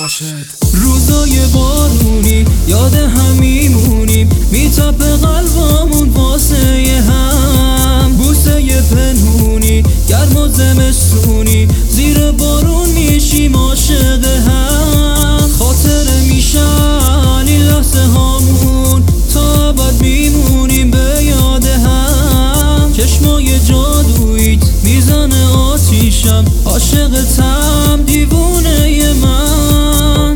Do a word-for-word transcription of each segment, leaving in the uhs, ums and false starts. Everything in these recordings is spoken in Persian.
روزای بارونی یاد هم میمونیم، میتپه قلبامون واسه هم، بوسه پنهونی گرم و زمستونی، زیر بارون میشیم عاشق هم. خاطره میشن این لحظه هامون، تا ابد میمونیم به یاد هم. چشمای جادویت میزنه آتیشم، عاشقتم دیوونه من.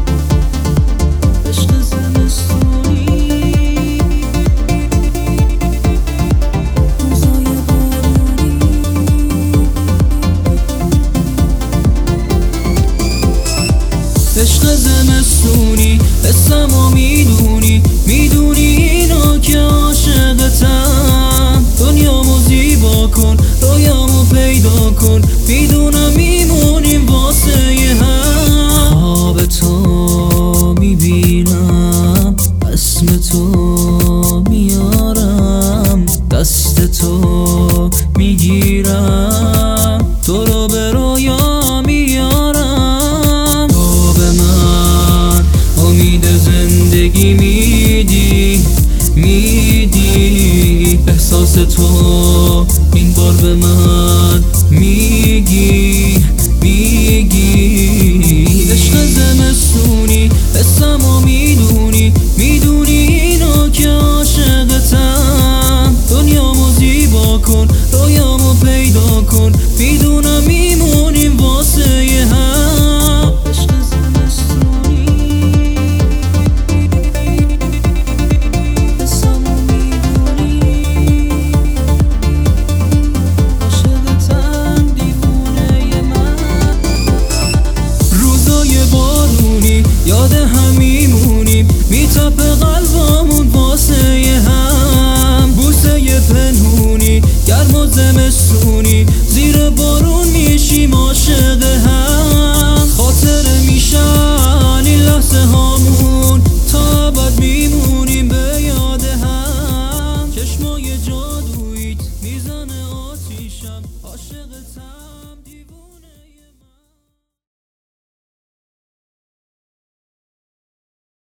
عشق زمستونی روزای بارونی، عشق زمستونی اسمو میدونی، میدونی اینو که عاشقتم. دنیامو زیبا کن، رویامو پیدا کن، میدونم